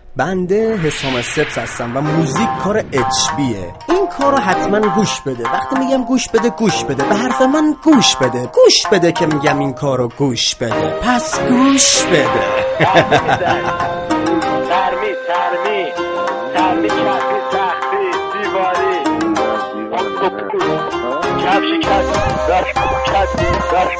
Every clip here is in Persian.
بنده حسام سبس هستم و موزیک کار HBه. این کار رو حتما گوش بده. وقتی میگم گوش بده گوش بده، به حرف من گوش بده. گوش بده که میگم این کار رو گوش بده. پس گوش بده. ترمی کسی سختی دیواری کفش کسی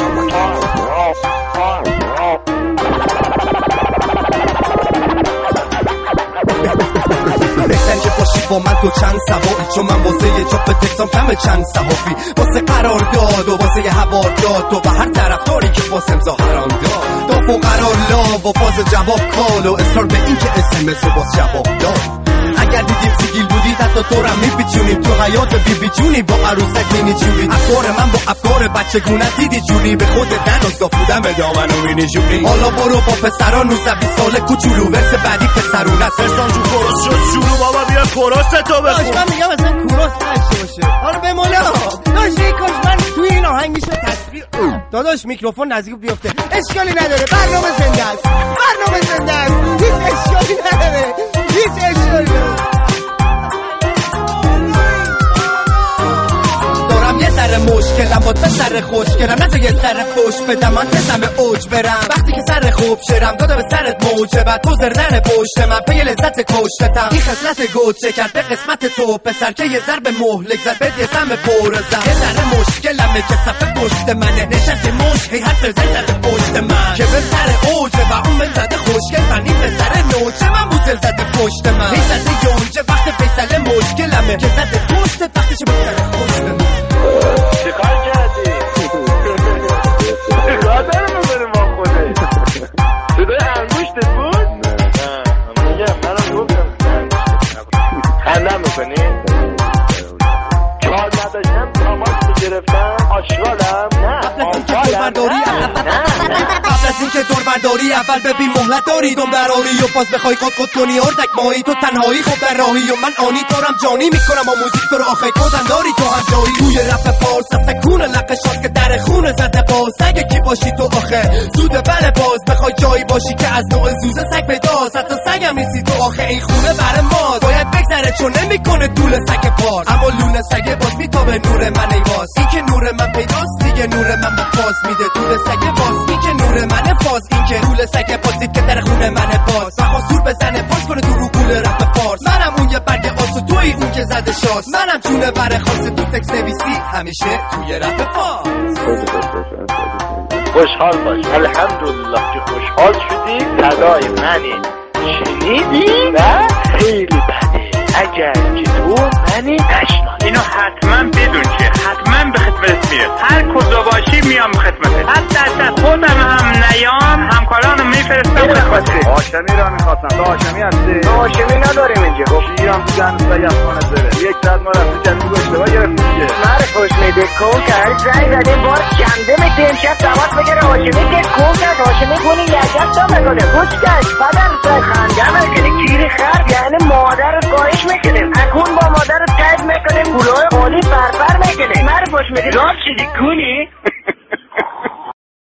بهتری که باشی با من تو چند سواری، چون من واسه یه جا به تکسام کم چند صحافی، واسه قرار داد و واسه یه هوار داد و هر طرفداری که واسه امضا حرام داد داف و قرار لا و فاز جواب کال و اصرار به این که اسمس رو باز جواب داد. اگر دیدیم سیگیل بودی حتی تو رو میپیچونیم تو حیات بی جونی با عروسک مینی جونی. افکار من با افکار بچگونه دیدی جونی، به خود دناز دافودم به دامنو مینی جونی. حالا برو با پسران 19 20 ساله کوچولو ورس بعدی پسرون است. فرسان جو کورس شد شروع بابا بیا کورس تو بخون. من میگم مثلا کورس نشه باشه. حالا به مولا داش یکاش من توی این آهنگ میشه تصویر داداش میکروفون نزدیک بیفته. اشکالی نداره، برنامه زنده است. برنامه زنده است. هیچ اشکالی نداره. هیچ اشکالی نداره. یه ذره مشکلم با به سر خوشگرم، نه تو یه سر خوش بدم من تزم به اوج برم. وقتی که سر خوب شرم داده به سرت موجه بعد تو زردن پشت من پی لذت کشتتم. این خصلت گوچه کرد به قسمت تو پسر که یه ضرب مهلک زد بد یه سم پرزم. یه ذره مشکلمه که صفحه پشت منه نشست مش هی حرف زد پشت من که به سر اوجه و اون من زده خوشگل من این به سر نوچه من بوزل زده پشت من این زده یونجه وقت فیصله مشکلمه که زده پشت وقتش به سر خوشت من. چیکار کردی؟ چیکار دارم می‌کنی با خودت؟ صدای انگشتت بود؟ نه میگم منم گفتم خنده می‌کنی؟ کار نداشتم تماس می‌گرفتم آشغالم نه قبل از اینکه دور برداری اول ببین مهلت داری دم براری و باز بخوای خود کنی اردک مایی تو تنهایی خود در راهی و من آنی دارم جانی میکنم و موزیک تو رو آخه کدن داری تو هم جایی توی رپ پارس سکون لقشات که در خون زده باز اگه کی باشی تو آخه زوده بله باز بخوای جایی باشی که از نوع زوزه سگ پیداست حتی سگم نیستی تو آخه این خونه بر ماست باید بگذره چون نمیکنه طول سگ پارس اما لونه سگ باز میتابه نور من ای باز این که نور من پیداست دیگه نور من با فاز میده طول سگ باز این که نور من فاز این که طول سگ باز دید که در خونه من باز بخواست دور بزنه پاش کنه تو رو گول رپ فارس منم اون یه برگ آسو توی اون که زده شاست منم چونه بره خاص تو تکس نویسی همیشه توی رپ فارس. خوشحال باش الحمدلله که خوشحال شدی صدای منی شنیدی و خیلی بده اگر که تو منی نشناسی اینو حتما بدون که حتما به خدمتت میره هر کجا باشی میام به خدمتت حتی از خودم هم نیام همکارانو میفرستم خدمتت. هاشمی را میخواستم تو هاشمی هستی؟ هاشمی نداریم اینجا شیرم تو جنب سگم کنه زره یک ساعت ما رفتی جنبی اشتباه گرفتیم دیگه مره خوش میده کن که هر زنگ زدیم بار کنده میتیم شب تماس بگره هاشمی که کن کرد هاشمی کنی یکت تا مگاله خوش کش پدر سای خندم